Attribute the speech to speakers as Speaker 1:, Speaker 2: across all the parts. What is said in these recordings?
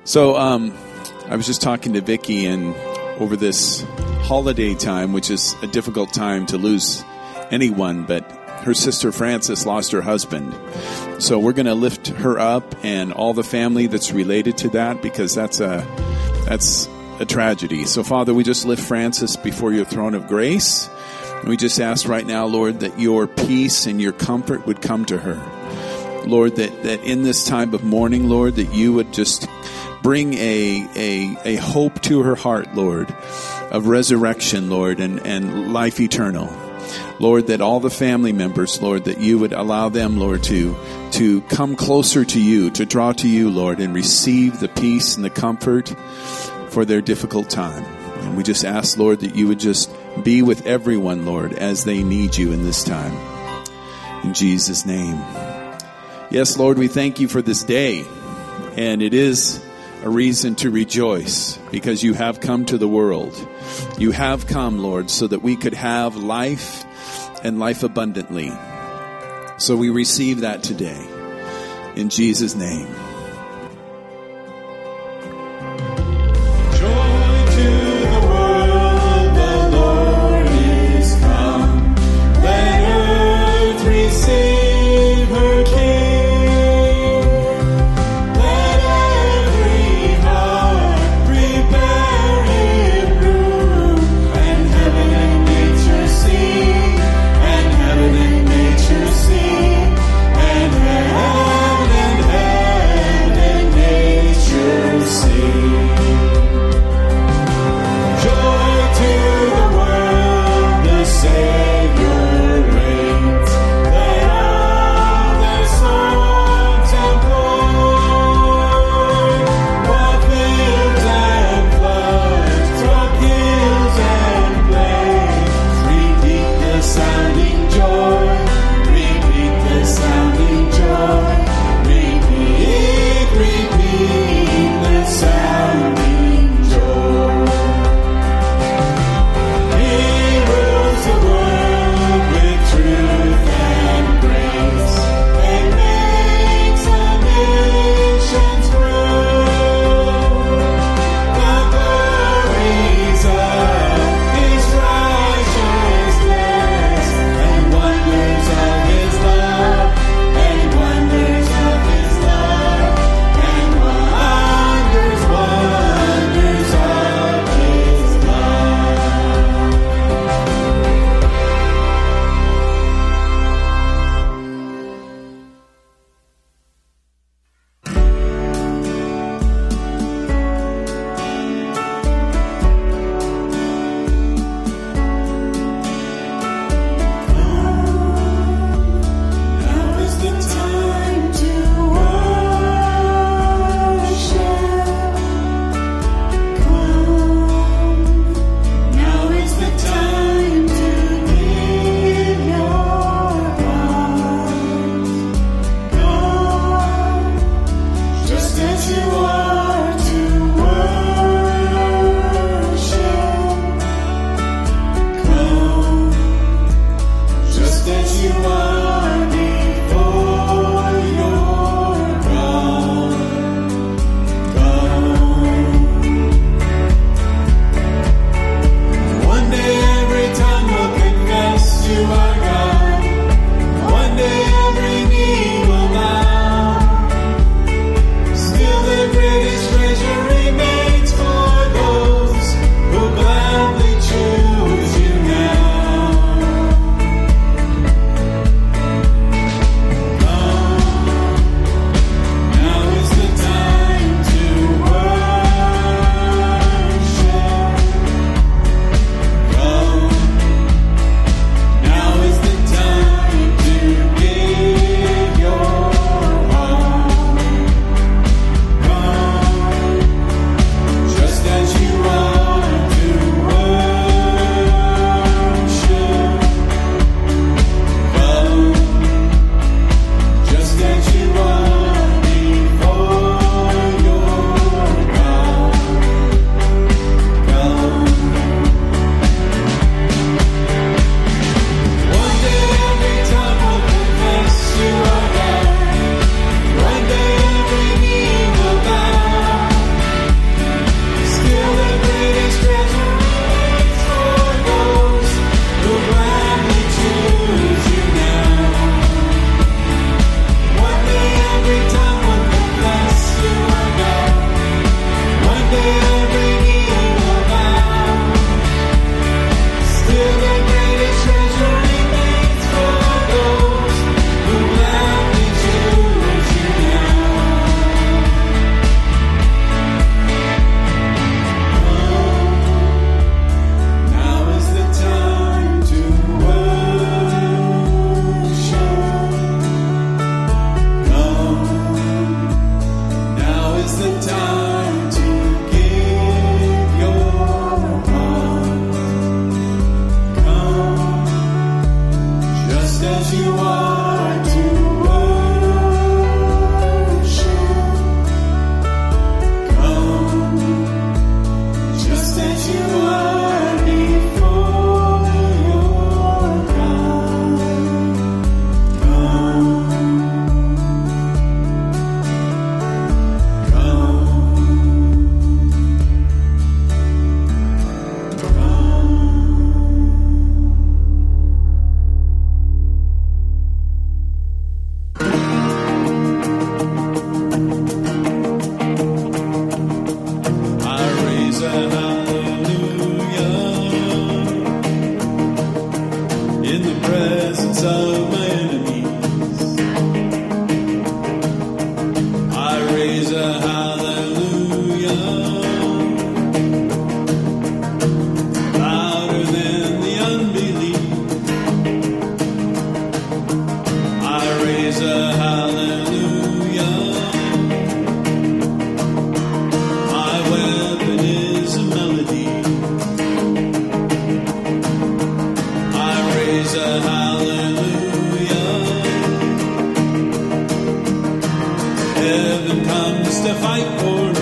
Speaker 1: So I was just talking to Vicki, and over this holiday time, which is a difficult time to lose anyone, but her sister Frances lost her husband. So we're going to lift her up and all the family that's related to that, because that's a tragedy. So Father, we just lift Frances before your throne of grace. And we just ask right now, Lord, that your peace and your comfort would come to her. Lord, that in this time of mourning, Lord, that you would just bring a hope to her heart, Lord, of resurrection, Lord, and life eternal. Lord, that all the family members, Lord, that you would allow them, Lord, to come closer to you, to draw to you, Lord, and receive the peace and the comfort for their difficult time. And we just ask, Lord, that you would just be with everyone, Lord, as they need you in this time. In Jesus' name. Yes, Lord, we thank you for this day. And it is a reason to rejoice, because you have come to the world. You have come, Lord, so that we could have life and life abundantly. So we receive that today. In Jesus' name.
Speaker 2: Heaven and nature sing, and heaven and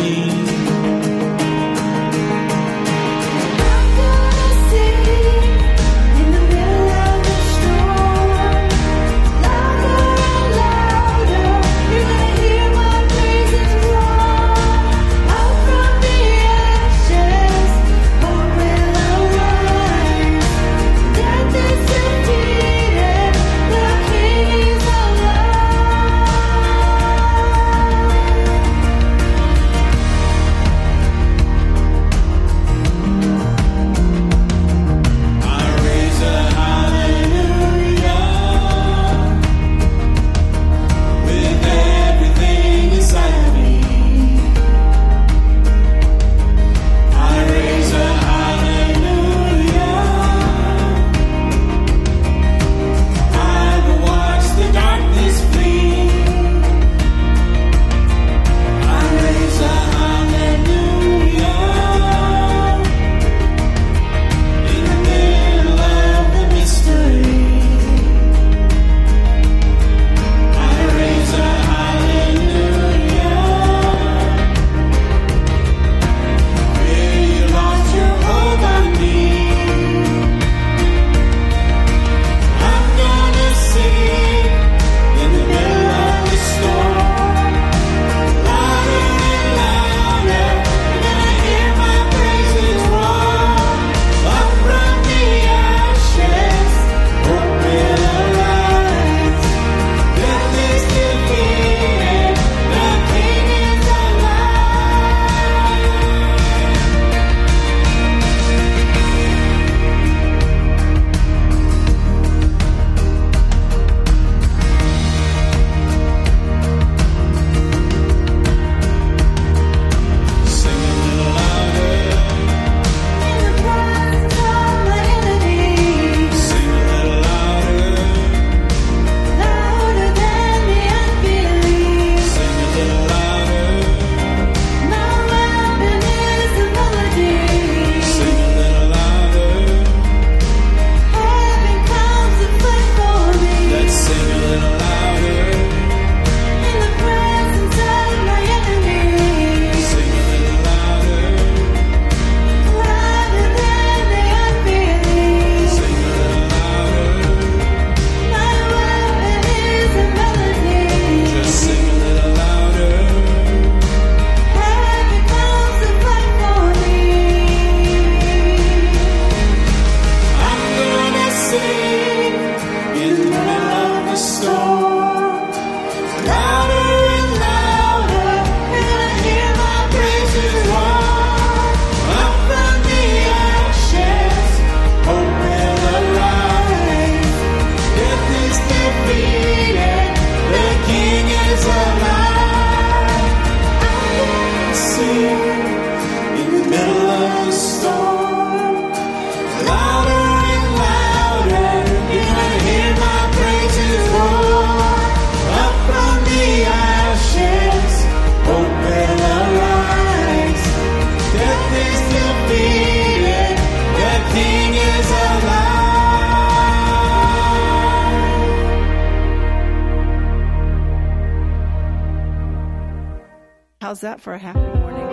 Speaker 2: How's that for a happy morning?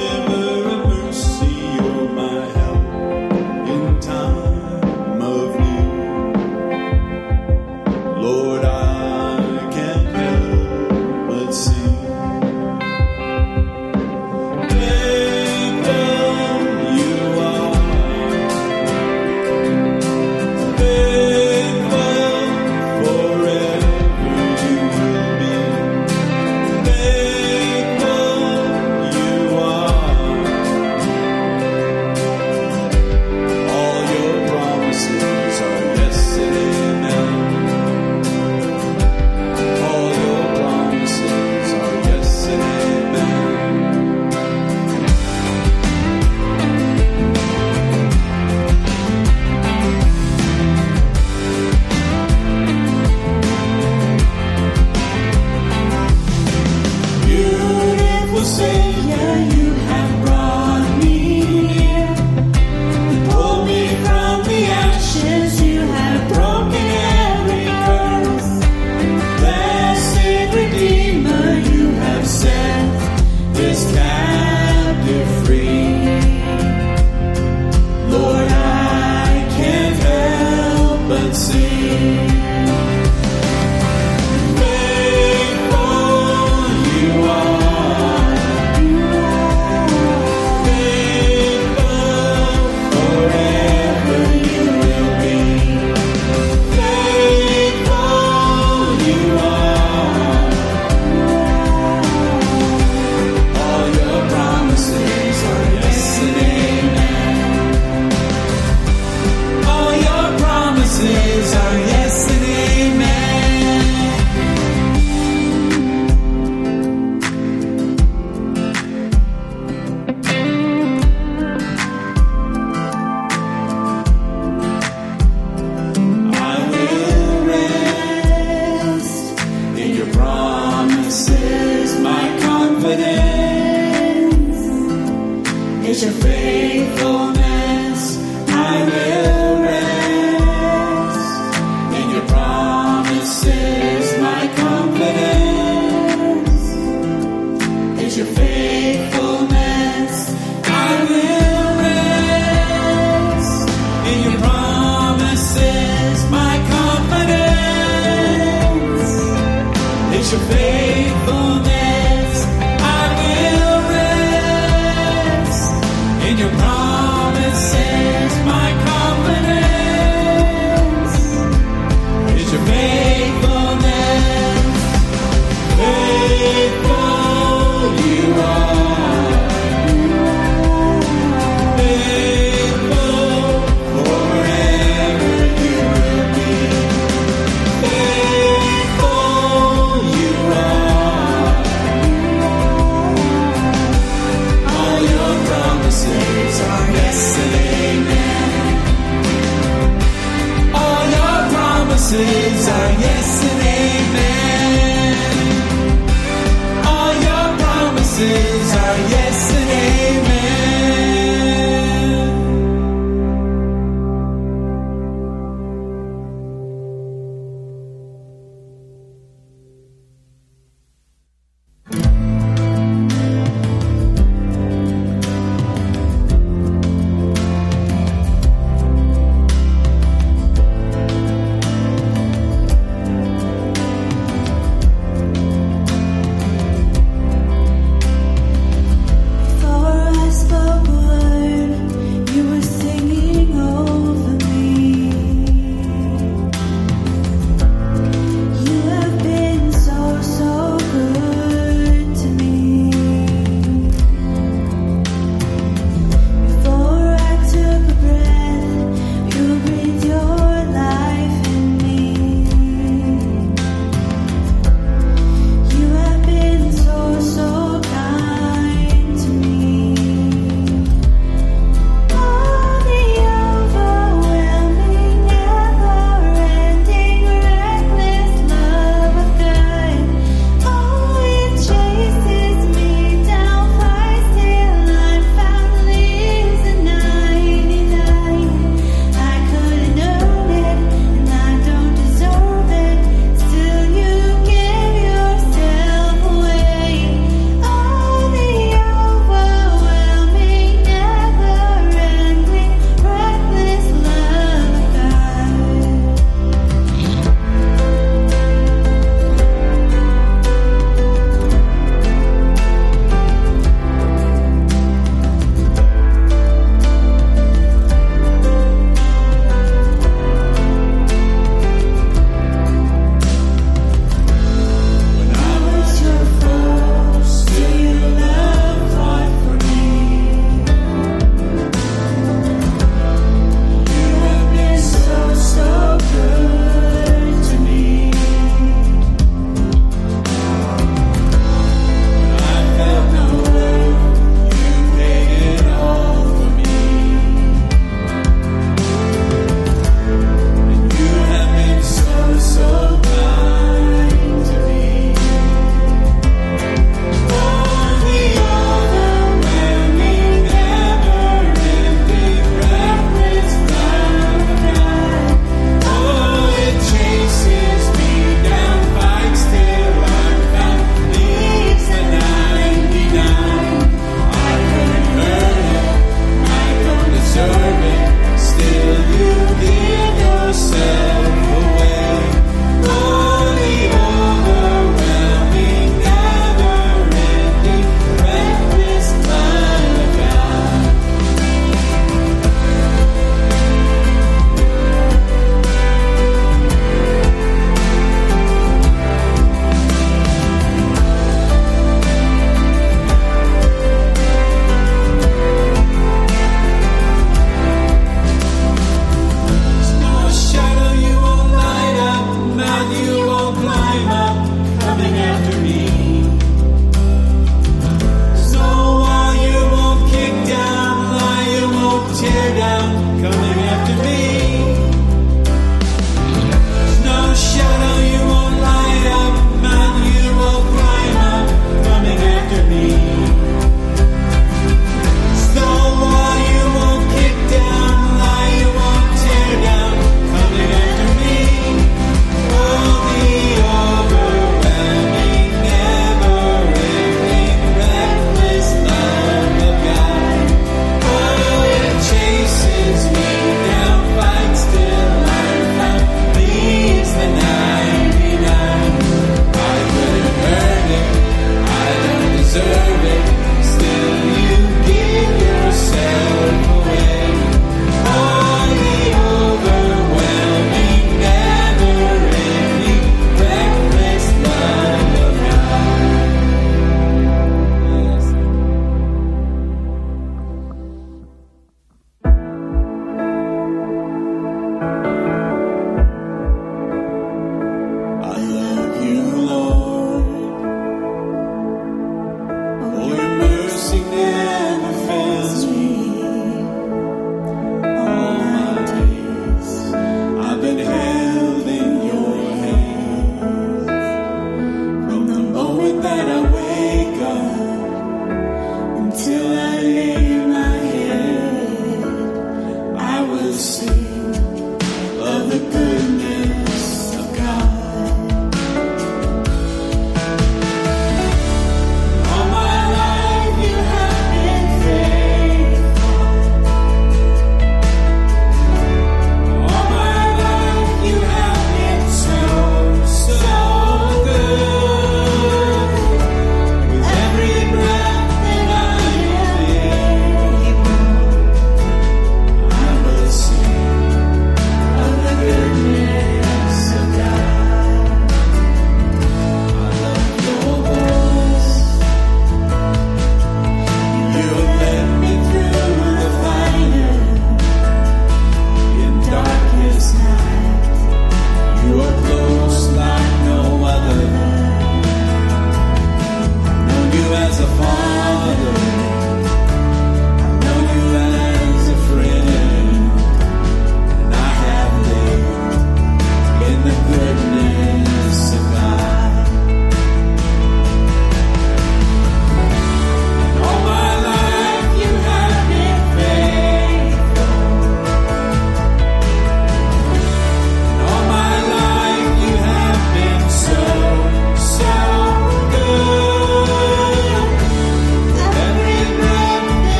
Speaker 3: Of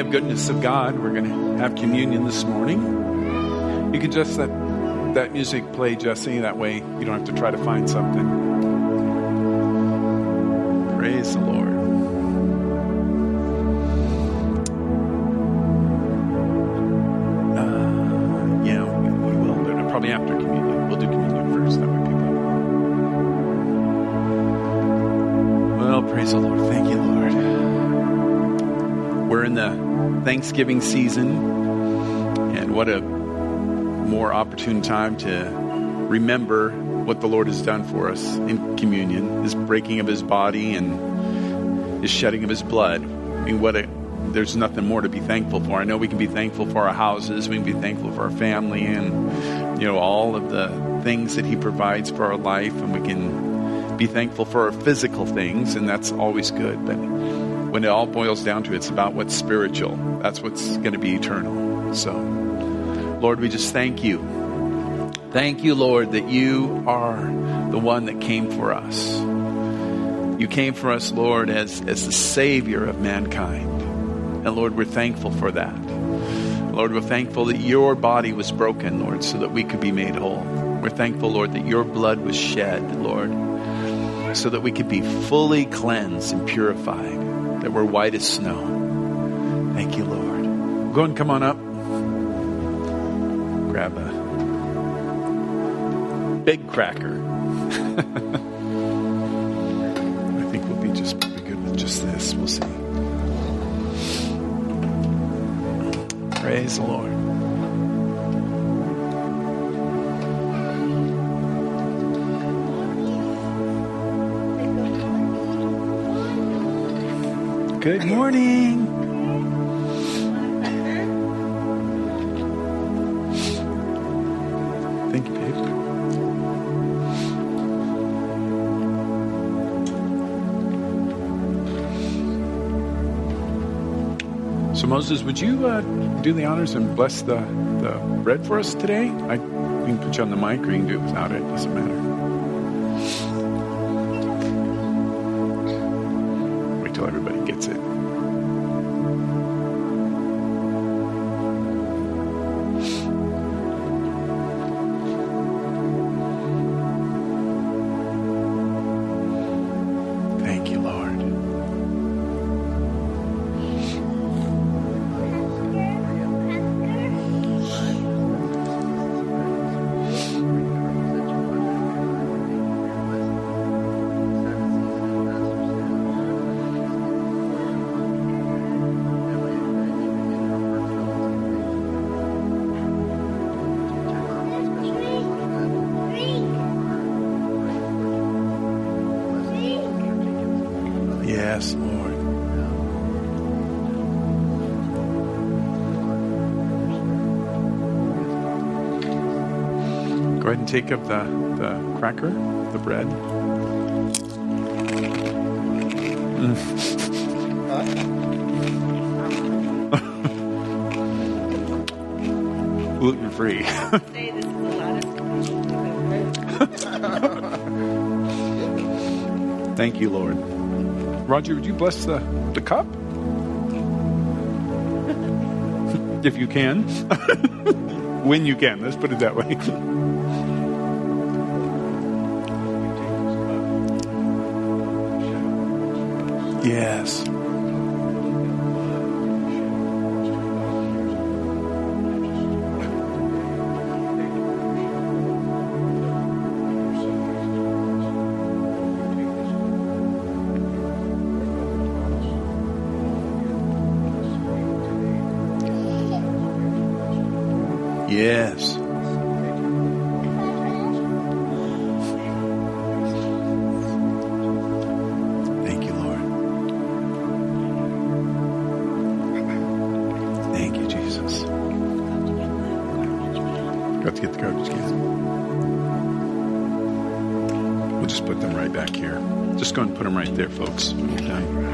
Speaker 3: of goodness of God, we're going to have communion this morning. You can just let that music play, Jesse. That way you don't have to try to find something. Praise the Lord. We will, but probably after communion. We'll do communion first. That way people. Well, praise the Lord. Thank you, Lord. We're in the Thanksgiving season, and what a more opportune time to remember what the Lord has done for us in communion, His breaking of His body and His shedding of His blood. I mean, there's nothing more to be thankful for. I know we can be thankful for our houses, we can be thankful for our family, and all of the things that He provides for our life, and we can be thankful for our physical things, and that's always good. But when it all boils down to it, it's about what's spiritual. That's what's going to be eternal. So, Lord, we just thank you. Thank you, Lord, that you are the one that came for us. You came for us, Lord, as the Savior of mankind. And Lord, we're thankful for that. Lord, we're thankful that your body was broken, Lord, so that we could be made whole. We're thankful, Lord, that your blood was shed, Lord, so that we could be fully cleansed and purified, that we're white as snow. Thank you, Lord. Go and come on up. Grab a big cracker. I think we'll be good with just this. We'll see. Praise the Lord. Good morning. Thank you, babe. So Moses, would you do the honors and bless the bread for us today? We can put you on the mic, or you can do it without it. It doesn't matter. Wait till everybody gets it. Yes, Lord. Go ahead and take up the cracker, the bread. Gluten free. Thank you, Lord. Roger, would you bless the cup? If you can. When you can. Let's put it that way. Yes. Yes. Thank you, Lord. Thank you, Jesus. Got to get the garbage can. We'll just put them right back here. Just go and put them right there, folks, when you're done.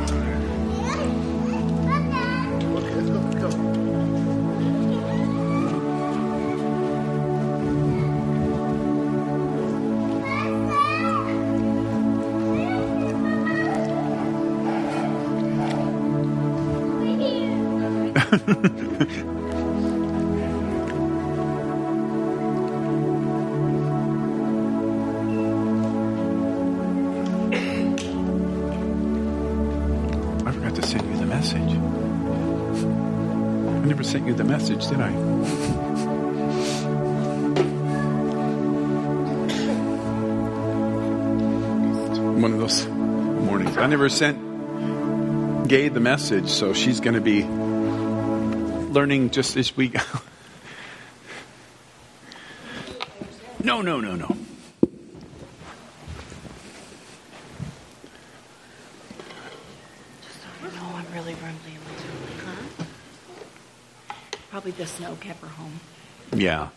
Speaker 3: I forgot to send you the message. I never sent you the message, did I? One of those mornings. I never sent Gay the message, so she's going to be learning just this week. No.
Speaker 2: I'm really grumbly in my toilet, huh? Probably the snow kept her home.
Speaker 3: Yeah.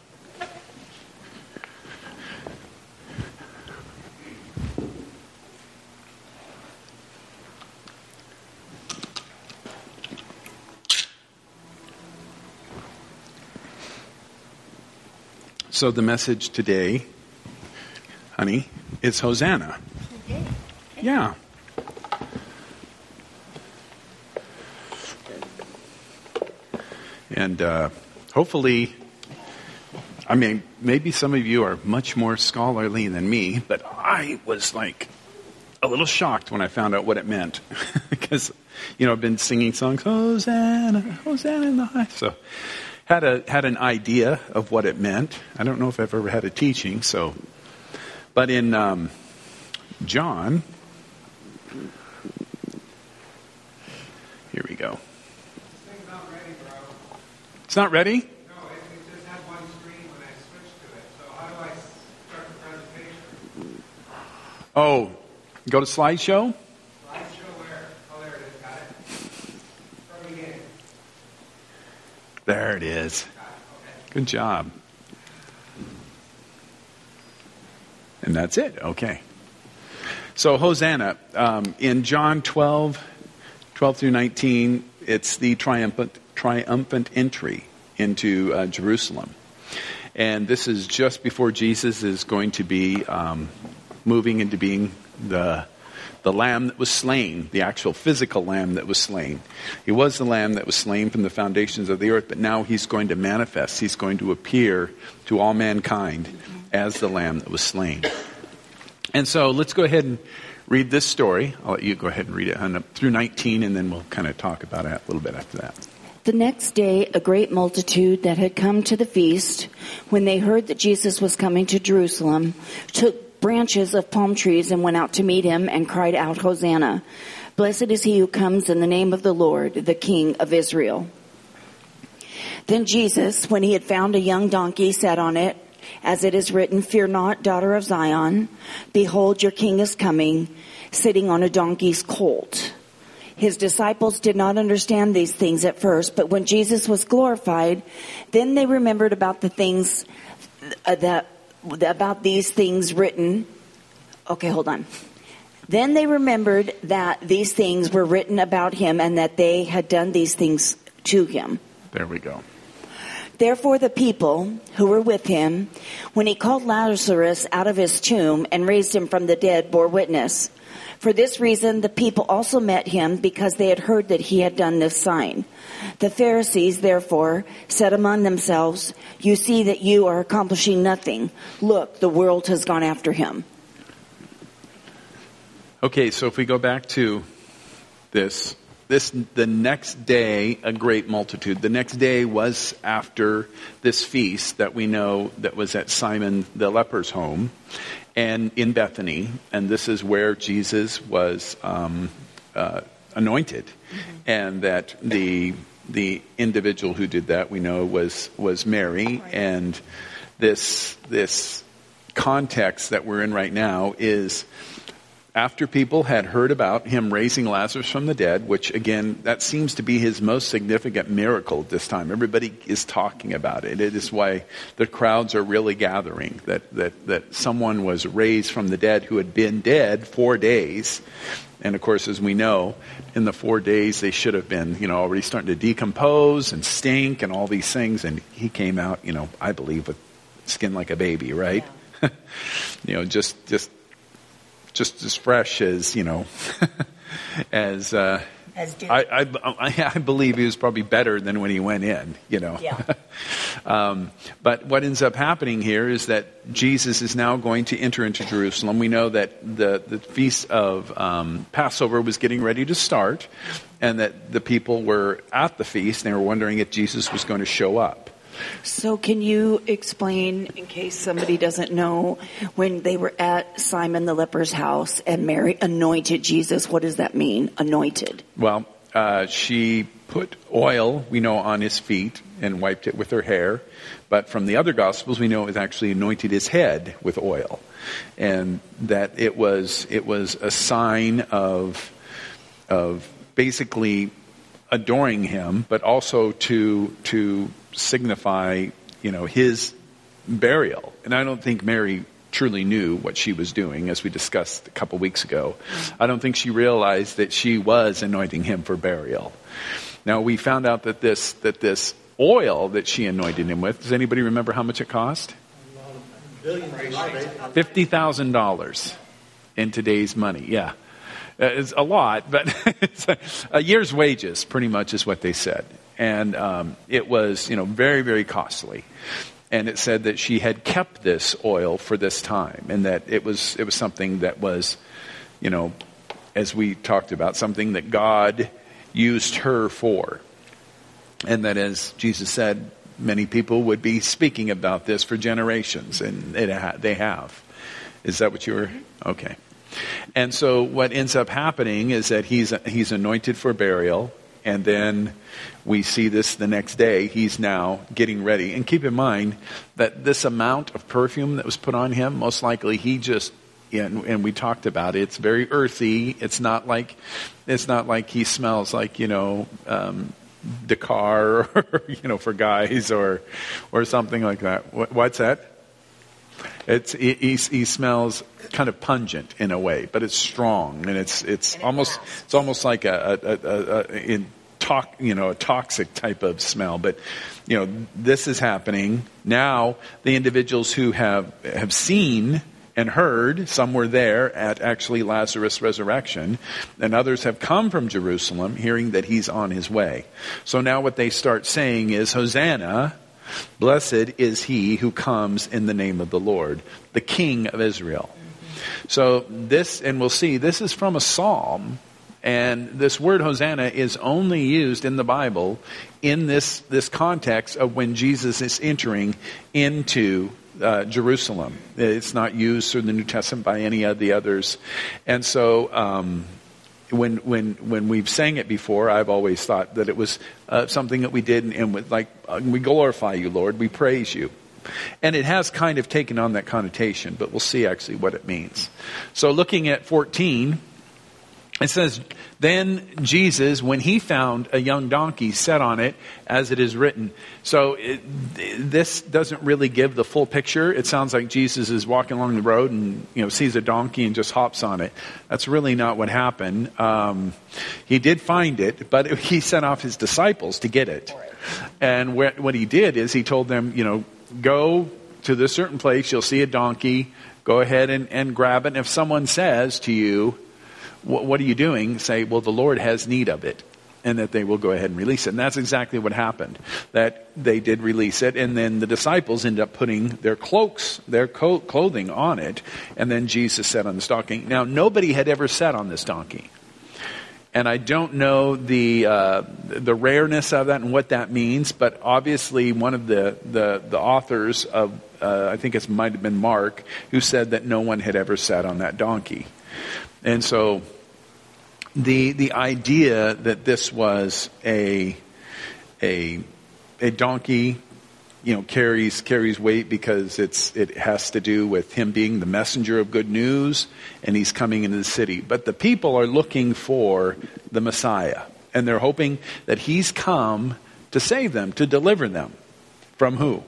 Speaker 3: So the message today, honey, is Hosanna.
Speaker 2: Okay.
Speaker 3: Yeah. And hopefully, I mean, maybe some of you are much more scholarly than me, but I was like a little shocked when I found out what it meant. Because, I've been singing songs, Hosanna, Hosanna in the high. So had an idea of what it meant. I don't know if I've ever had a teaching, so. But in John, here we go. It's not ready?
Speaker 4: No, it just had one screen when I switched to it. So how do I start the presentation?
Speaker 3: Oh, go to slideshow?
Speaker 4: Slideshow where? Oh, there it is. Got it. From beginning.
Speaker 3: There it is.
Speaker 4: Okay.
Speaker 3: Good job. And that's it. Okay. So Hosanna, in John 12 through 19, it's the triumphant entry into Jerusalem. And this is just before Jesus is going to be moving into being the lamb that was slain, the actual physical lamb that was slain. He was the lamb that was slain from the foundations of the earth, but now he's going to manifest. He's going to appear to all mankind as the lamb that was slain. And so let's go ahead and read this story. I'll let you go ahead and read it through 19, and then we'll kind of talk about it a little bit after that.
Speaker 5: The next day, a great multitude that had come to the feast, when they heard that Jesus was coming to Jerusalem, took branches of palm trees and went out to meet him and cried out, Hosanna! Blessed is he who comes in the name of the Lord, the King of Israel. Then Jesus, when he had found a young donkey, sat on it, as it is written, Fear not, daughter of Zion. Behold, your king is coming, sitting on a donkey's colt. His disciples did not understand these things at first, but when Jesus was glorified, then they remembered about the things about these things written. Okay, hold on. Then they remembered that these things were written about him and that they had done these things to him.
Speaker 3: There we go.
Speaker 5: Therefore the people who were with him, when he called Lazarus out of his tomb and raised him from the dead, bore witness. For this reason the people also met him, because they had heard that he had done this sign. The Pharisees, therefore, said among themselves, You see that you are accomplishing nothing. Look, the world has gone after him.
Speaker 3: Okay, so if we go back to this, the next day, a great multitude. The next day was after this feast that we know that was at Simon the leper's home and in Bethany. And this is where Jesus was anointed. Mm-hmm. And that the individual who did that, we know, was Mary. Right. And this context that we're in right now is after people had heard about him raising Lazarus from the dead, which again, that seems to be his most significant miracle at this time. Everybody is talking about it. It is why the crowds are really gathering, that someone was raised from the dead who had been dead 4 days. And of course, as we know, in the 4 days, they should have been, already starting to decompose and stink and all these things. And he came out, I believe, with skin like a baby, right? Yeah. Just as fresh as,
Speaker 5: As did.
Speaker 3: I believe he was probably better than when he went in,
Speaker 5: Yeah.
Speaker 3: But what ends up happening here is that Jesus is now going to enter into Jerusalem. We know that the feast of Passover was getting ready to start, and that the people were at the feast, and they were wondering if Jesus was going to show up.
Speaker 5: So can you explain, in case somebody doesn't know, when they were at Simon the leper's house and Mary anointed Jesus, what does that mean, anointed?
Speaker 3: Well, she put oil, we know, on his feet and wiped it with her hair. But from the other Gospels, we know it was actually anointed his head with oil. And that it was a sign of basically adoring him, but also to signify, his burial. And I don't think Mary truly knew what she was doing, as we discussed a couple weeks ago. I don't think she realized that she was anointing him for burial. Now, we found out that this oil that she anointed him with, does anybody remember how much it cost? $50,000 in today's money. Yeah. It's a lot, but it's a year's wages, pretty much, is what they said. And it was, very, very costly. And it said that she had kept this oil for this time, and that it was something that was, as we talked about, something that God used her for. And that, as Jesus said, many people would be speaking about this for generations, and they have. Is that what you were? Okay. And so what ends up happening is that he's anointed for burial, and then we see this the next day. He's now getting ready. And keep in mind that this amount of perfume that was put on him, most likely he just, and we talked about it, it's very earthy. It's not like he smells like, Dakar, for guys or something like that. What's that? He smells kind of pungent in a way, but it's strong, and it's almost like a toxic type of smell. But this is happening now. The individuals who have seen and heard, some were there at actually Lazarus' resurrection, and others have come from Jerusalem hearing that he's on his way. So now what they start saying is, Hosanna, blessed is he who comes in the name of the Lord, the King of Israel. So this, and we'll see, this is from a psalm, and this word Hosanna is only used in the Bible in this context of when Jesus is entering into Jerusalem. It's not used through the New Testament by any of the others. And so when we've sang it before, I've always thought that it was something that we did, and we glorify you, Lord, we praise you. And it has kind of taken on that connotation, but we'll see actually what it means. So looking at 14, it says, then Jesus, when he found a young donkey, sat on it, as it is written. So this doesn't really give the full picture. It sounds like Jesus is walking along the road and sees a donkey and just hops on it. That's really not what happened. He did find it, but he sent off his disciples to get it. And what he did is he told them, go to this certain place, you'll see a donkey, go ahead and grab it. And if someone says to you, what are you doing? Say, well, the Lord has need of it, and that they will go ahead and release it. And that's exactly what happened, that they did release it. And then the disciples ended up putting their cloaks, their clothing on it. And then Jesus sat on this donkey. Now, nobody had ever sat on this donkey. And I don't know the rareness of that and what that means, but obviously one of the authors of, I think it might have been Mark, who said that no one had ever sat on that donkey. And so the idea that this was a donkey, carries weight because it has to do with him being the messenger of good news, and he's coming into the city. But the people are looking for the Messiah, and they're hoping that he's come to save them, to deliver them. From who?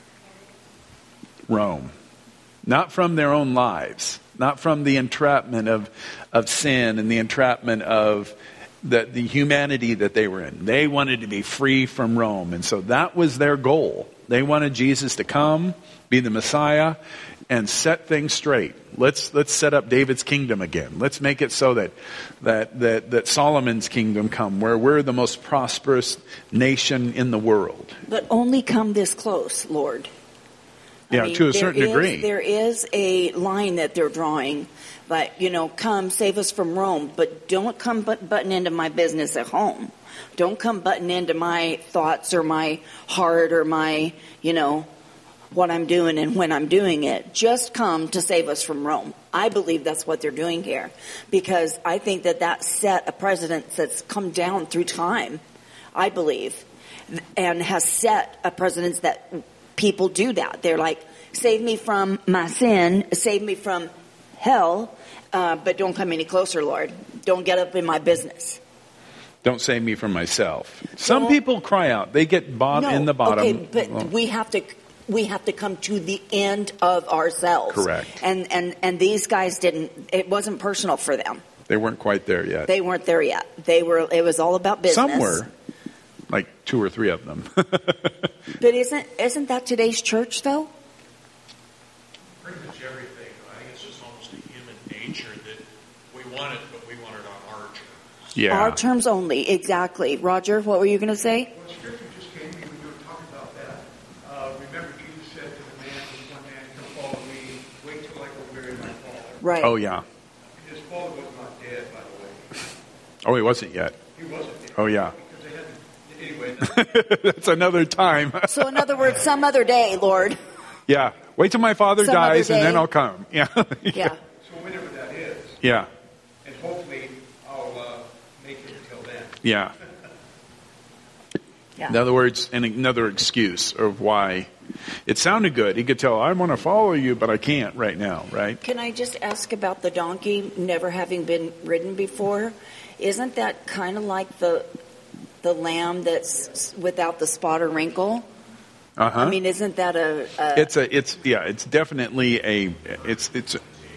Speaker 3: Rome. Not from their own lives. Not from the entrapment of sin and the entrapment of the humanity that they were in. They wanted to be free from Rome. And so that was their goal. They wanted Jesus to come, be the Messiah, and set things straight. Let's set up David's kingdom again. Let's make it so that Solomon's kingdom come, where we're the most prosperous nation in the world.
Speaker 5: But only come this close, Lord.
Speaker 3: Yeah, to a certain degree.
Speaker 5: There is a line that they're drawing, but, come save us from Rome, but don't come button into my business at home. Don't come button into my thoughts or my heart or my, what I'm doing and when I'm doing it. Just come to save us from Rome. I believe that's what they're doing here, because I think that set a precedent that's come down through time, I believe, and has set a precedent that people do that. They're like, save me from my sin, save me from hell, but don't come any closer, Lord. Don't get up in my business.
Speaker 3: Don't save me from myself. Some people cry out. They get in the bottom.
Speaker 5: Okay, but we have to come to the end of ourselves.
Speaker 3: Correct.
Speaker 5: And these guys didn't. It wasn't personal for them.
Speaker 3: They weren't quite there yet.
Speaker 5: They weren't there yet. It was all about business.
Speaker 3: Some were, like 2 or 3 of them.
Speaker 5: But isn't that today's church though?
Speaker 6: Pretty much everything. I think it's just almost a human nature that we want it, but we want it on our terms.
Speaker 3: Yeah.
Speaker 5: Our terms only, exactly. Roger, what were you going to say?
Speaker 4: Well, Scripture just came to me when you were talking about that. Remember, Jesus said to the man, one man, come follow me, wait till I go bury my father.
Speaker 5: Right.
Speaker 3: Oh, yeah.
Speaker 4: His father was not dead, by the way.
Speaker 3: Oh, he wasn't yet.
Speaker 4: He wasn't dead.
Speaker 3: Oh, yeah.
Speaker 4: Because they hadn't, anyway.
Speaker 3: That's another time.
Speaker 5: So in other words, some other day, Lord.
Speaker 3: Yeah. Wait till my father
Speaker 5: Some other
Speaker 3: dies and
Speaker 5: day.
Speaker 3: then I'll come. Yeah.
Speaker 5: Yeah.
Speaker 4: So whenever that is,
Speaker 3: Yeah.
Speaker 4: and hopefully I'll make it until then.
Speaker 3: Yeah.
Speaker 5: Yeah.
Speaker 3: In other words, and another excuse of why it sounded good. He could tell, I want to follow you, but I can't right now, right?
Speaker 5: Can I just ask about the donkey never having been ridden before? Isn't that kind of like the lamb that's without the spot or wrinkle?
Speaker 3: Uh-huh.
Speaker 5: I mean, isn't that
Speaker 3: it's definitely it's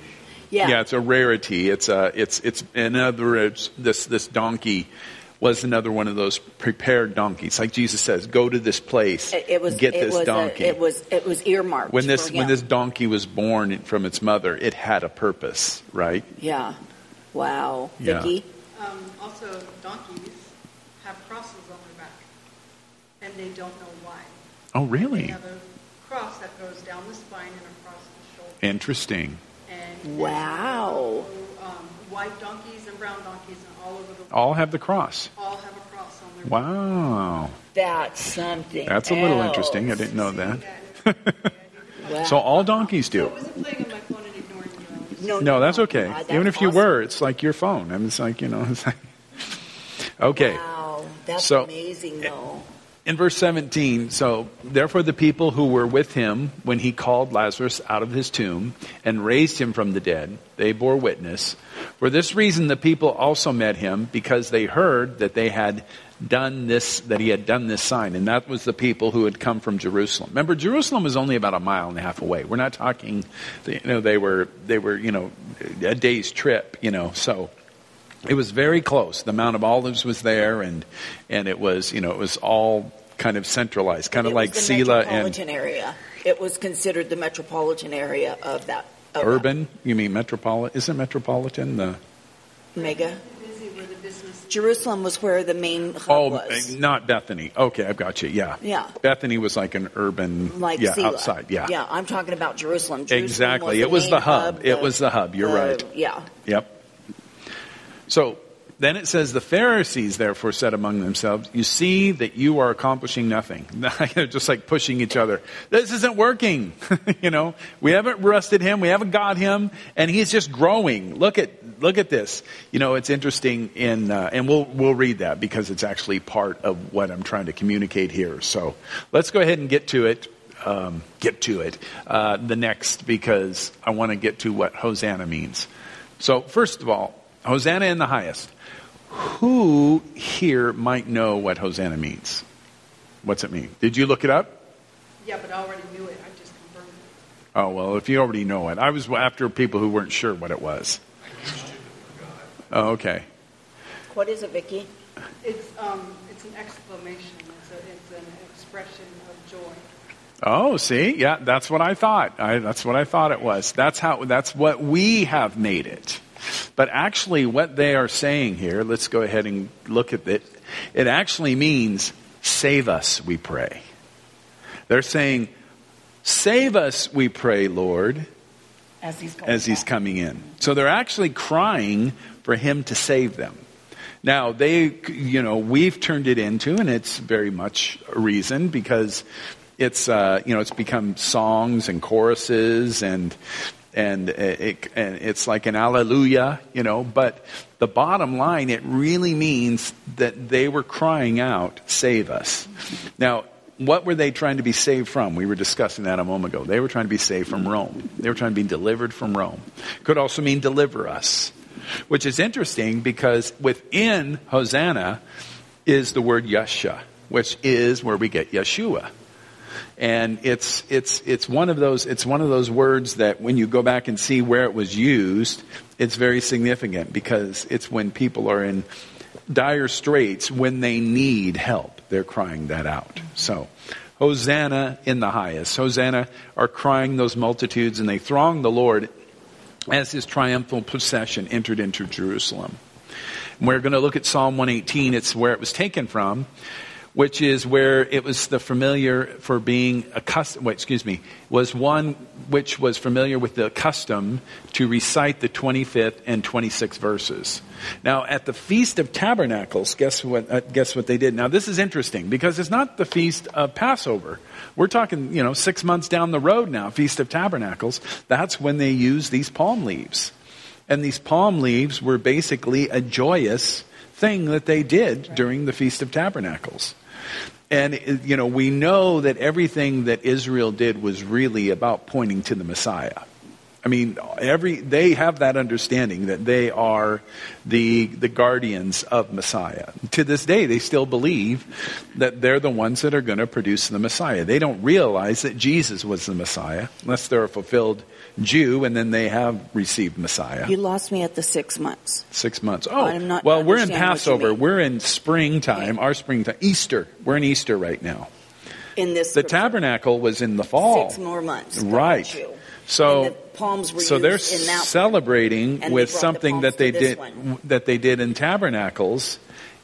Speaker 3: a rarity. It's in other words, this donkey was another one of those prepared donkeys. Like Jesus says, go to this place, get this donkey.
Speaker 5: It was earmarked
Speaker 3: when
Speaker 5: for him.
Speaker 3: this donkey was born from its mother, it had a purpose, right?
Speaker 5: Yeah. Wow.
Speaker 3: Yeah.
Speaker 5: Vicki?
Speaker 7: Also, donkeys have crosses on their back, and they don't know why.
Speaker 3: Oh,
Speaker 7: They
Speaker 3: really?
Speaker 7: have a cross that goes down the spine and across the shoulder.
Speaker 3: Interesting.
Speaker 7: And
Speaker 5: Wow.
Speaker 7: White donkeys and brown donkeys and all over the world
Speaker 3: All have the cross.
Speaker 7: all have a cross on their back.
Speaker 3: Wow.
Speaker 5: That's something.
Speaker 3: That's a little
Speaker 5: else.
Speaker 3: interesting. I didn't know that.
Speaker 5: Wow.
Speaker 3: So all donkeys
Speaker 7: So
Speaker 3: do.
Speaker 7: I wasn't playing on my phone and ignoring you.
Speaker 3: No, that's okay.
Speaker 5: That's
Speaker 3: Even if you
Speaker 5: awesome.
Speaker 3: were, it's like your phone. I mean, it's like, it's like... Okay.
Speaker 5: Wow. That's
Speaker 3: So-
Speaker 5: amazing, though.
Speaker 3: In verse 17, so therefore the people who were with him when he called Lazarus out of his tomb and raised him from the dead, they bore witness. For this reason the people also met him, because they heard that they had done this, that he had done this sign. And that was the people who had come from Jerusalem. Remember, Jerusalem was only about 1.5 miles away. We're not talking, they were a day's trip, so it was very close. The Mount of Olives was there, and it was, it was all kind of centralized, kind of like Sela and
Speaker 5: metropolitan area. It was considered the metropolitan area of that.
Speaker 3: urban. You mean metropolitan? Isn't metropolitan the?
Speaker 5: Mega.
Speaker 7: Busy where the business.
Speaker 5: Jerusalem was where the main hub
Speaker 3: Oh,
Speaker 5: was.
Speaker 3: not Bethany. Okay, I've got you. Yeah.
Speaker 5: Yeah.
Speaker 3: Bethany was like an urban,
Speaker 5: Like
Speaker 3: yeah,
Speaker 5: Sela.
Speaker 3: outside. Yeah.
Speaker 5: Yeah, I'm talking about Jerusalem. Jerusalem
Speaker 3: Exactly.
Speaker 5: Was
Speaker 3: It was
Speaker 5: main
Speaker 3: the hub. It was the hub. You're right.
Speaker 5: Yeah.
Speaker 3: Yep. So then it says, the Pharisees therefore said among themselves, you see that you are accomplishing nothing. They're just like pushing each other. This isn't working. We haven't arrested him. We haven't got him. And he's just growing. Look at this. It's interesting and we'll read that because it's actually part of what I'm trying to communicate here. So let's go ahead and get to it. The next, because I want to get to what Hosanna means. So first of all, Hosanna in the highest. Who here might know what Hosanna means? What's it mean? Did you look it up?
Speaker 7: Yeah, but I already knew it. I just confirmed it.
Speaker 3: Oh, well, if you already know it. I was after people who weren't sure what it was. Oh, okay.
Speaker 5: What is it, Vicki?
Speaker 7: It's an exclamation. It's an expression of joy.
Speaker 3: Oh, see? Yeah, that's what I thought. That's what I thought it was. That's what we have made it. But actually what they are saying here, let's go ahead and look at it. It actually means, save us, we pray. They're saying, save us, we pray, Lord,
Speaker 2: As he's
Speaker 3: coming in. So they're actually crying for him to save them. Now, we've turned it into, and it's very much a reason, because it's become songs and choruses and it's like an alleluia, but the bottom line, it really means that they were crying out, save us. Now, what were they trying to be saved from? We were discussing that a moment ago. They were trying to be saved from Rome. They were trying to be delivered from Rome. Could also mean deliver us, which is interesting because within Hosanna is the word Yasha, which is where we get Yeshua. And it's one of those words that when you go back and see where it was used, it's very significant because it's when people are in dire straits, when they need help, they're crying that out. So, Hosanna in the highest. Hosanna are crying those multitudes, and they throng the Lord as his triumphal procession entered into Jerusalem. And we're going to look at Psalm 118. It's where it was taken from, which is where it was the familiar for being accustomed, was one which was familiar with the custom to recite the 25th and 26th verses. Now, at the Feast of Tabernacles, guess what they did? Now, this is interesting because it's not the Feast of Passover. We're talking, 6 months down the road now, Feast of Tabernacles. That's when they used these palm leaves. And these palm leaves were basically a joyous thing that they did during the Feast of Tabernacles. And, we know that everything that Israel did was really about pointing to the Messiah. I mean, they have that understanding that they are the guardians of Messiah. To this day, they still believe that they're the ones that are going to produce the Messiah. They don't realize that Jesus was the Messiah, unless they're a fulfilled Jew, and then they have received Messiah.
Speaker 5: You lost me at the 6 months.
Speaker 3: 6 months.
Speaker 5: I'm
Speaker 3: Oh, we're in Passover. We're in springtime, our springtime. Easter. We're in Easter right now.
Speaker 5: In this
Speaker 3: the tabernacle was in the fall.
Speaker 5: 6 more months.
Speaker 3: Right.
Speaker 5: So and the palms were
Speaker 3: so they're
Speaker 5: used in that
Speaker 3: celebrating
Speaker 5: one.
Speaker 3: with something that they did in tabernacles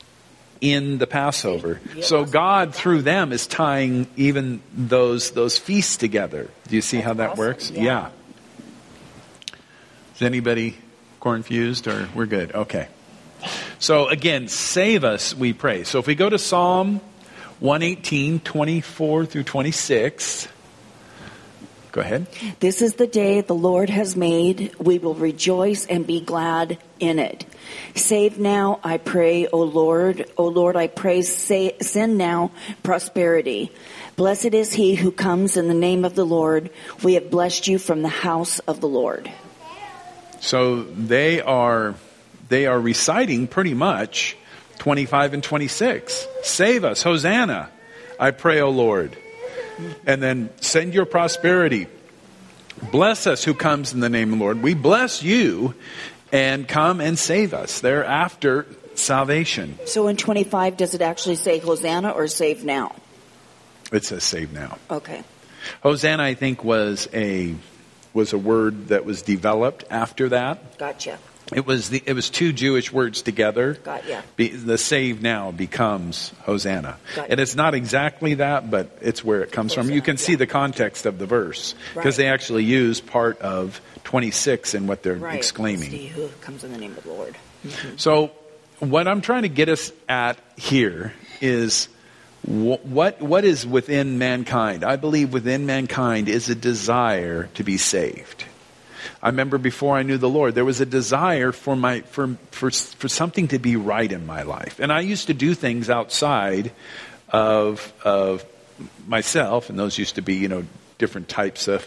Speaker 3: in the Passover. So God through them is tying even those feasts together. Do you see how that works? Yeah. Is anybody confused or we're good? Okay. So again, save us, we pray. So if we go to Psalm 118, 24 through 26. Go ahead.
Speaker 5: This is the day the Lord has made. We will rejoice and be glad in it. Save now, I pray, O Lord. O Lord, I pray, send now prosperity. Blessed is he who comes in the name of the Lord. We have blessed you from the house of the Lord.
Speaker 3: So they are reciting pretty much 25 and 26. Save us, Hosanna, I pray, O Lord. And then send your prosperity. Bless us who comes in the name of the Lord. We bless you and come and save us. They're after salvation.
Speaker 5: So in 25, does it actually say Hosanna or save now?
Speaker 3: It says save now.
Speaker 5: Okay.
Speaker 3: Hosanna, I think, was a word that was developed after that.
Speaker 5: Gotcha.
Speaker 3: It was two Jewish words together.
Speaker 5: Got ya.
Speaker 3: The save now becomes Hosanna.
Speaker 5: Got ya.
Speaker 3: And it's not exactly that, but it's where it comes from. You can see the context of the verse because they actually use part of 26 in what they're exclaiming.
Speaker 5: He who comes in the name of the Lord. Mm-hmm.
Speaker 3: So what I'm trying to get us at here is what is within mankind. I believe within mankind is a desire to be saved. I remember before I knew the Lord, there was a desire for something to be right in my life. And I used to do things outside of myself, and those used to be, different types of,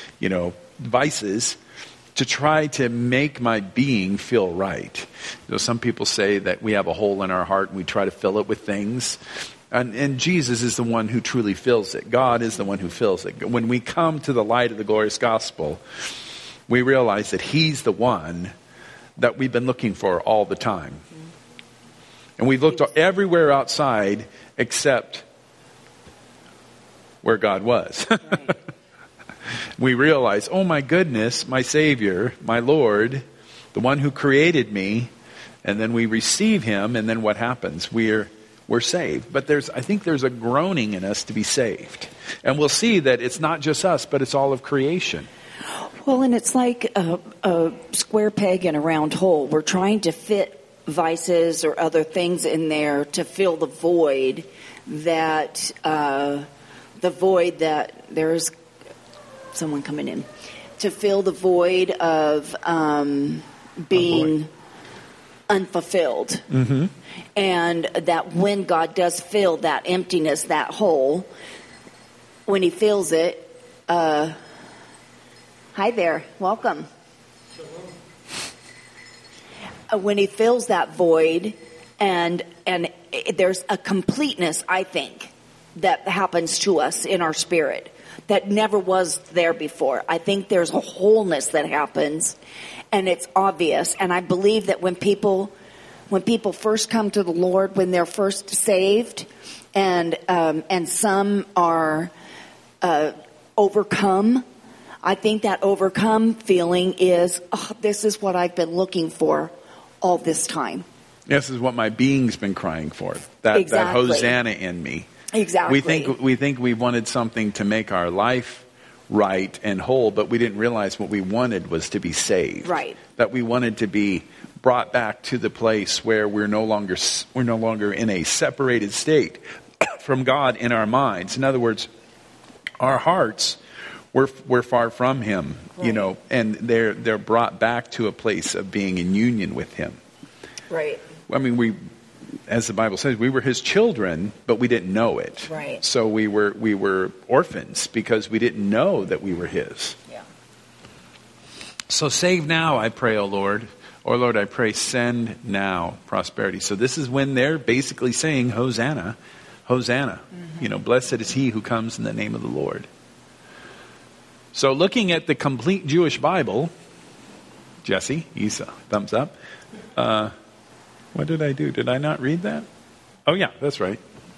Speaker 3: vices to try to make my being feel right. Some people say that we have a hole in our heart and we try to fill it with things. And Jesus is the one who truly fills it. God is the one who fills it. When we come to the light of the glorious gospel, we realize that he's the one that we've been looking for all the time. And we've looked everywhere outside except where God was.
Speaker 5: Right.
Speaker 3: We realize, oh my goodness, my Savior, my Lord, the one who created me, and then we receive him, and then what happens? We're saved. But I think there's a groaning in us to be saved. And we'll see that it's not just us, but it's all of creation.
Speaker 5: Well, and it's like a square peg in a round hole. We're trying to fit vices or other things in there to fill the void that there's someone coming in, to fill the void of being unfulfilled.
Speaker 3: Mm-hmm.
Speaker 5: And that when God does fill that emptiness, that hole, when he fills it, hi there, welcome. When he fills that void, and there's a completeness, I think, that happens to us in our spirit that never was there before. I think there's a wholeness that happens, and it's obvious. And I believe that when people first come to the Lord, when they're first saved, and some are overcome, I think that overcome feeling is, oh, this is what I've been looking for all this time.
Speaker 3: This is what my being's been crying for. That Hosanna in me.
Speaker 5: Exactly.
Speaker 3: We think we wanted something to make our life right and whole, but we didn't realize what we wanted was to be saved.
Speaker 5: Right.
Speaker 3: That we wanted to be brought back to the place where we're no longer in a separated state from God in our minds. In other words, our hearts we're far from him, right. And they're brought back to a place of being in union with him.
Speaker 5: Right.
Speaker 3: I mean, as the Bible says, we were his children, but we didn't know it.
Speaker 5: Right.
Speaker 3: So we were orphans because we didn't know that we were his.
Speaker 5: Yeah.
Speaker 3: So save now, I pray, O Lord. Or Lord, I pray, send now prosperity. So this is when they're basically saying, Hosanna, Hosanna. Mm-hmm. Blessed is he who comes in the name of the Lord. So looking at the complete Jewish Bible, Jesse, he's a thumbs up. What did I do? Did I not read that? Oh yeah, that's right.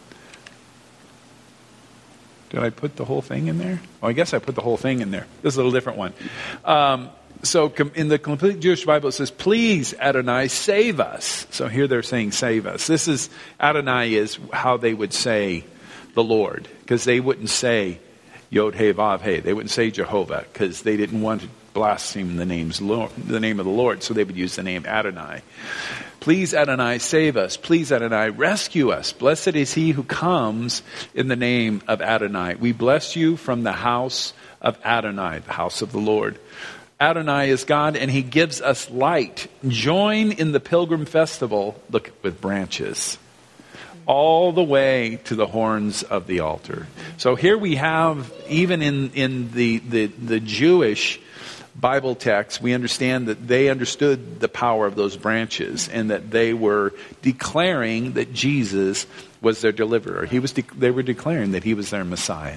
Speaker 3: Did I put the whole thing in there? Oh, I guess I put the whole thing in there. This is a little different one. So in the complete Jewish Bible, it says, please, Adonai, save us. So here they're saying, save us. This is, Adonai is how they would say the Lord. Because they wouldn't say Yod He Vav He. They wouldn't say Jehovah because they didn't want to blaspheme the name of the Lord. So they would use the name Adonai. Please, Adonai, save us. Please, Adonai, rescue us. Blessed is he who comes in the name of Adonai. We bless you from the house of Adonai, the house of the Lord. Adonai is God, and he gives us light. Join in the pilgrim festival, look, with branches, all the way to the horns of the altar. So here we have, even in the Jewish Bible text, we understand that they understood the power of those branches and that they were declaring that Jesus was their deliverer. They were declaring that he was their Messiah.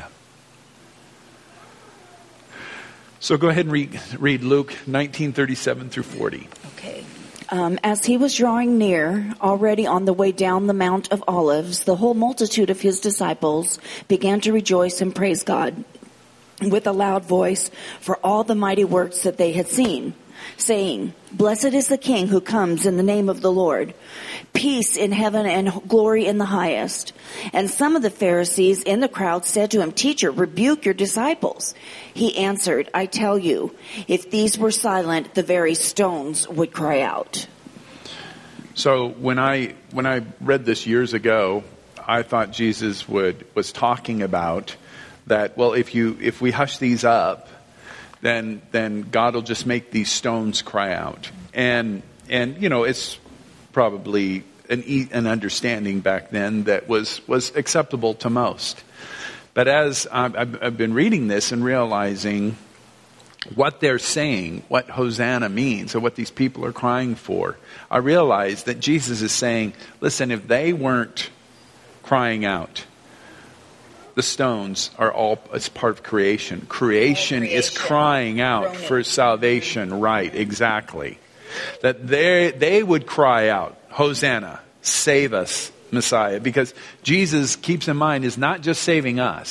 Speaker 3: So go ahead and read Luke 19:37 through 40.
Speaker 5: Okay. As he was drawing near, already on the way down the Mount of Olives, the whole multitude of his disciples began to rejoice and praise God with a loud voice for all the mighty works that they had seen, saying, Blessed is the King who comes in the name of the Lord. Peace in heaven and glory in the highest. And some of the Pharisees in the crowd said to him, Teacher, rebuke your disciples. He answered, I tell you, if these were silent, the very stones would cry out.
Speaker 3: So when I read this years ago, I thought Jesus was talking about that, well, if we hush these up, then God will just make these stones cry out. And it's probably an understanding back then that was acceptable to most. But as I've been reading this and realizing what they're saying, what Hosanna means, or what these people are crying for, I realized that Jesus is saying, listen, if they weren't crying out, the stones are all as part of creation. Creation is crying out for salvation. Right, exactly. That they would cry out, Hosanna, save us, Messiah. Because Jesus, keeps in mind, is not just saving us.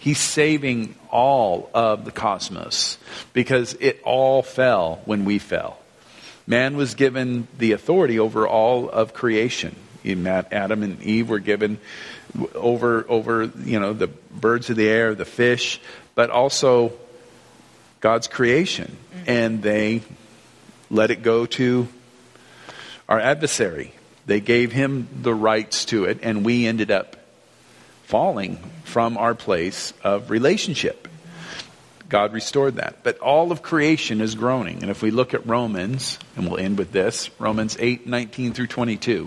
Speaker 3: He's saving all of the cosmos because it all fell when we fell. Man was given the authority over all of creation. Adam and Eve were given over the birds of the air, the fish, but also God's creation. And they let it go to our adversary. They gave him the rights to it, and we ended up falling from our place of relationship. God restored that. But all of creation is groaning. And if we look at Romans, and we'll end with this, Romans 8:19 through 22.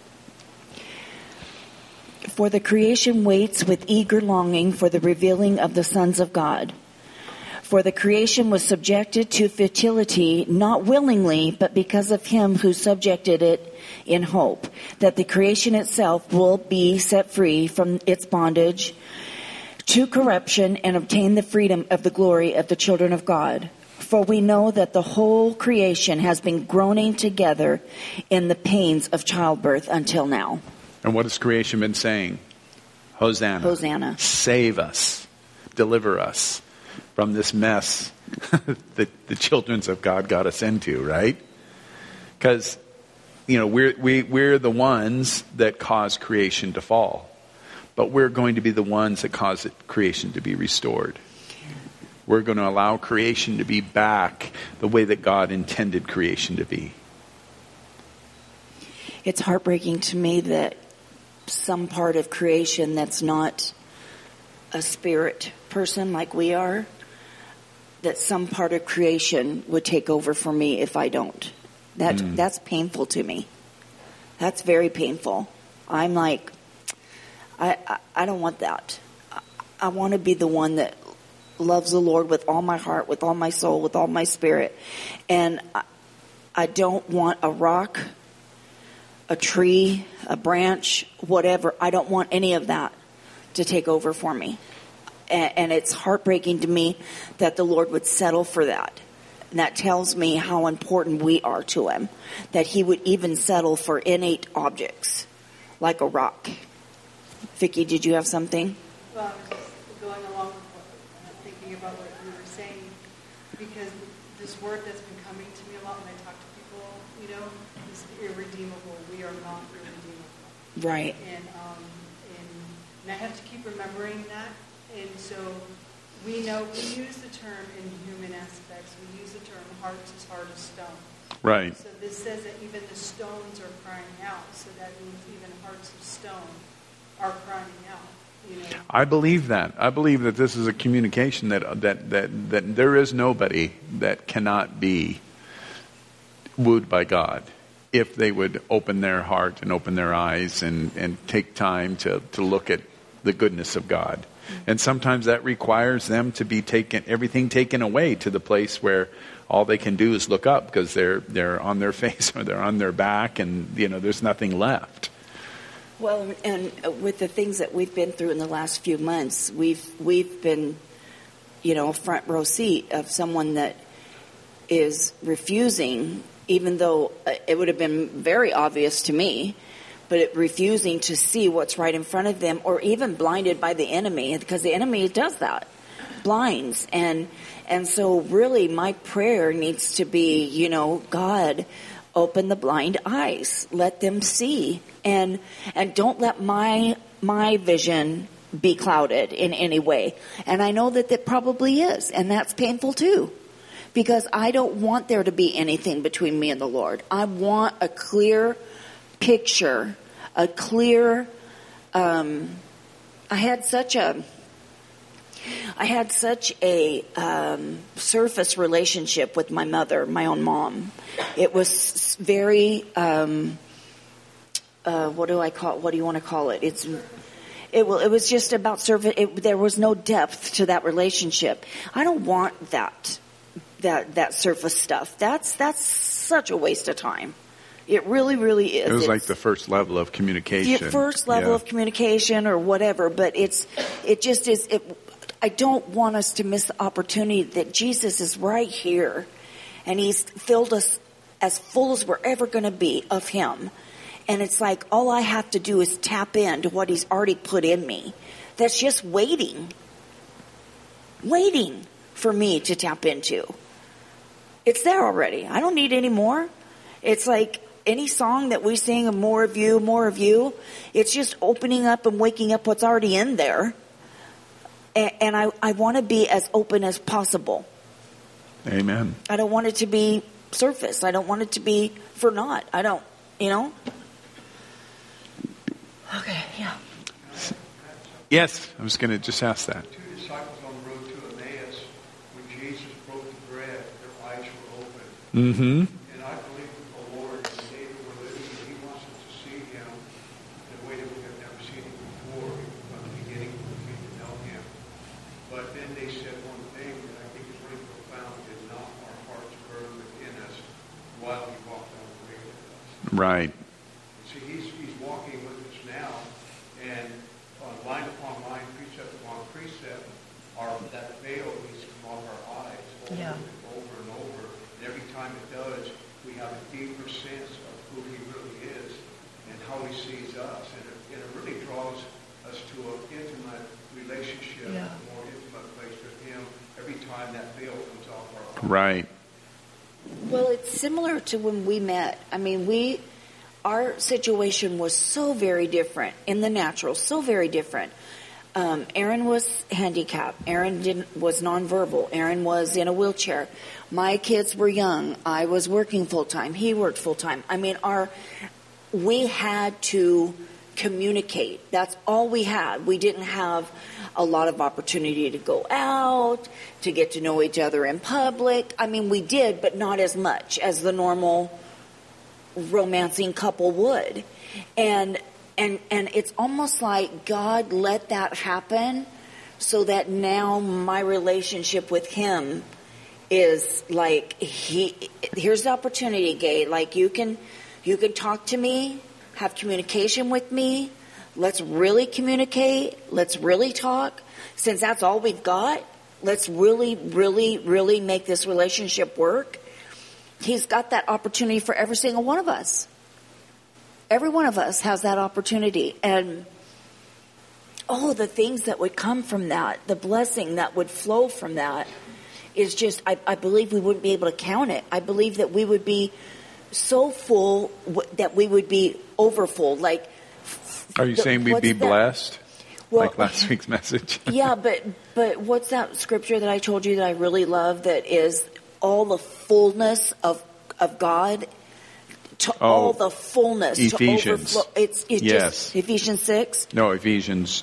Speaker 5: For the creation waits with eager longing for the revealing of the sons of God. For the creation was subjected to futility, not willingly, but because of him who subjected it in hope, that the creation itself will be set free from its bondage to corruption and obtain the freedom of the glory of the children of God. For we know that the whole creation has been groaning together in the pains of childbirth until now.
Speaker 3: And what has creation been saying? Hosanna.
Speaker 5: Hosanna. Save
Speaker 3: us. Deliver us from this mess that the children of God got us into, right? Because, we're the ones that cause creation to fall. But we're going to be the ones that cause creation to be restored. We're going to allow creation to be back the way that God intended creation to be.
Speaker 5: It's heartbreaking to me that some part of creation that's not a spirit person like we are, that some part of creation would take over for me if I don't. That's painful to me. That's very painful. I'm like, I don't want that. I want to be the one that loves the Lord with all my heart, with all my soul, with all my spirit. And I don't want a rock, a tree, a branch, whatever. I don't want any of that to take over for me. And it's heartbreaking to me that the Lord would settle for that. And that tells me how important we are to him. That he would even settle for innate objects, like a rock. Vicki, did you have something?
Speaker 7: Well, I was just going along with thinking about what you were saying, because this word that's been coming to me a lot when I talk to people, is irredeemable. We are not irredeemable.
Speaker 5: Right.
Speaker 7: And I have to keep remembering that. And so we use the term in human aspects. We use the term hearts as hard as stone.
Speaker 3: Right.
Speaker 7: So this says that even the stones are crying out. So that means even hearts of stone are crying out.
Speaker 3: I believe that. I believe that this is a communication that there is nobody that cannot be wooed by God if they would open their heart and open their eyes and take time to look at the goodness of God. And sometimes that requires them to be everything taken away to the place where all they can do is look up because they're on their face or they're on their back and there's nothing left.
Speaker 5: Well, and with the things that we've been through in the last few months, we've been, front row seat of someone that is refusing, even though it would have been very obvious to me, but refusing to see what's right in front of them, or even blinded by the enemy, because the enemy does that, blinds. And so really my prayer needs to be, God, open the blind eyes, let them see, and don't let my vision be clouded in any way. And I know that probably is, and that's painful too, because I don't want there to be anything between me and the Lord. I want a clear picture, a clear, I had such a surface relationship with my mother, my own mom. It was very, what do you want to call it? It was just about service. There was no depth to that relationship. I don't want that surface stuff. That's such a waste of time. It really, really is.
Speaker 3: It was like the first level of communication.
Speaker 5: The first level of communication or whatever, but it just is. I don't want us to miss the opportunity that Jesus is right here, and he's filled us as full as we're ever going to be of him. And it's like all I have to do is tap into what he's already put in me. That's just waiting. waiting for me to tap into. It's there already. I don't need any more. It's like any song that we sing of more of you, more of you. It's just opening up and waking up what's already in there. And I want to be as open as possible.
Speaker 3: Amen.
Speaker 5: I don't want it to be surface. I don't want it to be for naught. I don't, Okay, yeah.
Speaker 3: Yes, I was going to just ask that.
Speaker 4: Two disciples on the road to Emmaus, when Jesus broke the bread, their eyes were open.
Speaker 3: Mm-hmm.
Speaker 4: And I believe that the Lord, in the day that we're living, He wants us to see Him in a way that we have never seen Him before from the beginning when we came to know Him. But then they said one thing that I think is really profound: did not our hearts burn within us while He walked on the way with us?
Speaker 3: Right.
Speaker 4: See, He's walking with us now, and line upon line, precept upon precept, that veil needs to come off our eyes over and over. And every time it does, we have a deeper sense of who He really is and how He sees us. And it really draws us to an intimate relationship, a more intimate place with Him every time that veil comes off our eyes.
Speaker 3: Right.
Speaker 5: Well, it's similar to when we met. I mean, our situation was so very different in the natural, so very different. Aaron was handicapped. Aaron was nonverbal. Aaron was in a wheelchair. My kids were young. I was working full time. He worked full time. I mean, we had to communicate. That's all we had. We didn't have a lot of opportunity to go out, to get to know each other in public. I mean, we did, but not as much as the normal romancing couple would. And it's almost like God let that happen so that now my relationship with Him is like, here's the opportunity, Gay. Like, you can talk to me, have communication with me. Let's really communicate. Let's really talk. Since that's all we've got, let's really, really, really make this relationship work. He's got that opportunity for every single one of us. Every one of us has that opportunity. And, the things that would come from that, the blessing that would flow from that is just, I believe we wouldn't be able to count it. I believe that we would be so full that we would be overfull. Like,
Speaker 3: are you saying we'd be blessed?
Speaker 5: Well,
Speaker 3: like last week's message?
Speaker 5: Yeah, but what's that scripture that I told you that I really love that is all the fullness of God, all the fullness,
Speaker 3: Ephesians.
Speaker 5: to overflow. It's just Ephesians 6.
Speaker 3: No, Ephesians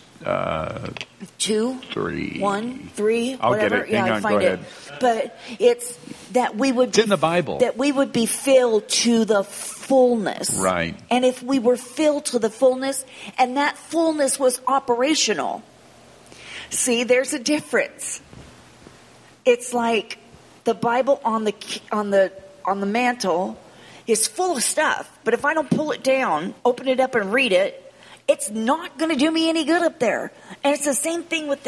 Speaker 5: 2,
Speaker 3: 3,
Speaker 5: 1, 3,
Speaker 3: I'll
Speaker 5: whatever.
Speaker 3: get it. Hang
Speaker 5: I
Speaker 3: on,
Speaker 5: find
Speaker 3: go ahead.
Speaker 5: it. But it's that we would.
Speaker 3: It's in the Bible.
Speaker 5: That we would be filled to the fullness.
Speaker 3: Right.
Speaker 5: And if we were filled to the fullness, and that fullness was operational. See, there's a difference. It's like the Bible on the mantle is full of stuff, but if I don't pull it down, open it up and read it, it's not going to do me any good up there. And it's the same thing with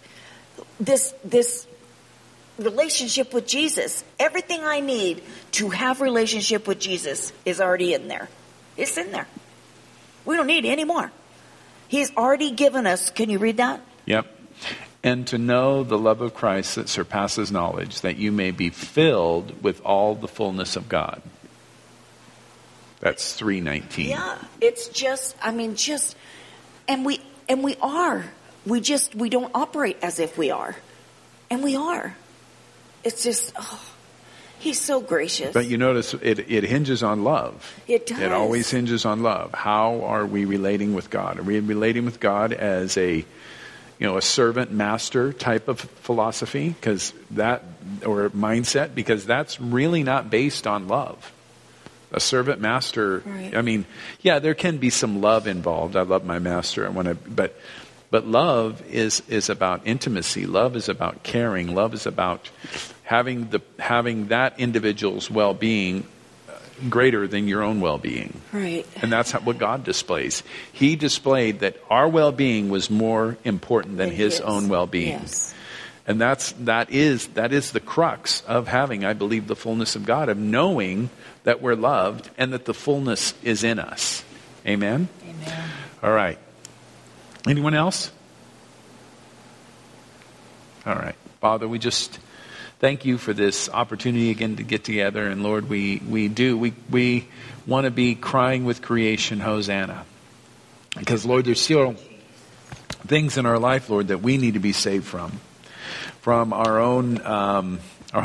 Speaker 5: this relationship with Jesus. Everything I need to have relationship with Jesus is already in there. It's in there. We don't need any more. He's already given us. Can you read that?
Speaker 3: Yep. And to know the love of Christ that surpasses knowledge, that you may be filled with all the fullness of God. That's 3:19.
Speaker 5: Yeah, it's just, and we are. We don't operate as if we are. And we are. It's just, He's so gracious.
Speaker 3: But you notice it hinges on love.
Speaker 5: It does.
Speaker 3: It always hinges on love. How are we relating with God? Are we relating with God as a servant master type of philosophy? Or mindset? Because that's really not based on love. A servant master,
Speaker 5: right.
Speaker 3: There can be some love involved. I love my master. But love is about intimacy. Love is about caring. Love is about having that individual's well-being greater than your own well-being.
Speaker 5: Right.
Speaker 3: And that's what God displays. He displayed that our well-being was more important than his own well-being.
Speaker 5: Yes.
Speaker 3: And that is the crux of having, I believe, the fullness of God, of knowing that we're loved and that the fullness is in us. Amen?
Speaker 5: Amen.
Speaker 3: All right. Anyone else? All right. Father, we just thank you for this opportunity again to get together. And Lord, we want to be crying with creation, Hosanna. Because Lord, there's still things in our life, Lord, that we need to be saved from our own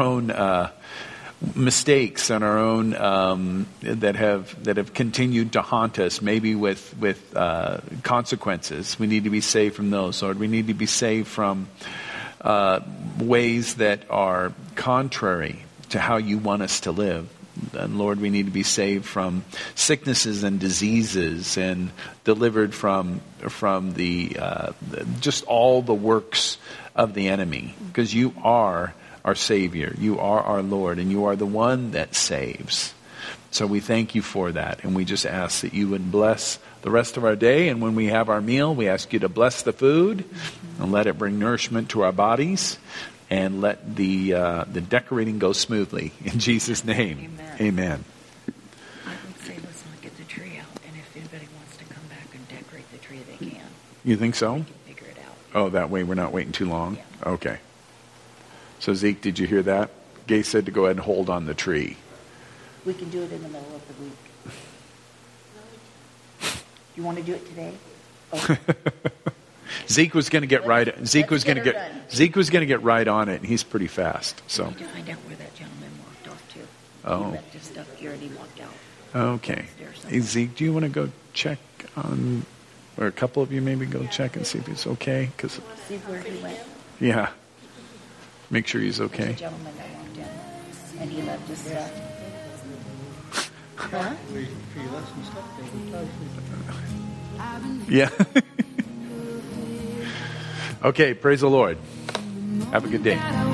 Speaker 3: mistakes and our own that have continued to haunt us, maybe with consequences. We need to be saved from those, Lord. We need to be saved from ways that are contrary to how you want us to live. And Lord, we need to be saved from sicknesses and diseases and delivered from the just all the works of the enemy, because you are our Savior, you are our Lord, and you are the one that saves. So we thank you for that, and we just ask that you would bless the rest of our day, and when we have our meal, we ask you to bless the food and let it bring nourishment to our bodies, and let the decorating go smoothly. In Jesus' name, amen.
Speaker 2: I would say let's not get the tree out, and if anybody wants to come back and decorate the tree, they can.
Speaker 3: You think so?
Speaker 2: They can figure it out.
Speaker 3: Oh, that way we're not waiting too long?
Speaker 2: Yeah.
Speaker 3: Okay. So Zeke, did you hear that? Gay said to go ahead and hold on the tree.
Speaker 2: We can do it in the middle of the week. You want to do it today? Oh.
Speaker 3: Zeke was going to get right. Zeke was going to get right on it, and he's pretty fast. So.
Speaker 2: I need to find out where that gentleman walked off to.
Speaker 3: Oh.
Speaker 2: He left his stuff here and he walked out.
Speaker 3: Okay. Hey, Zeke, do you want to go check on, or a couple of you maybe go check and see if it's okay? Cause,
Speaker 2: See where he went.
Speaker 3: Yeah. Make sure he's
Speaker 2: There's
Speaker 3: okay.
Speaker 2: a gentleman that walked in and he left his stuff. Huh?
Speaker 3: Yeah. Okay, praise the Lord. Have a good day.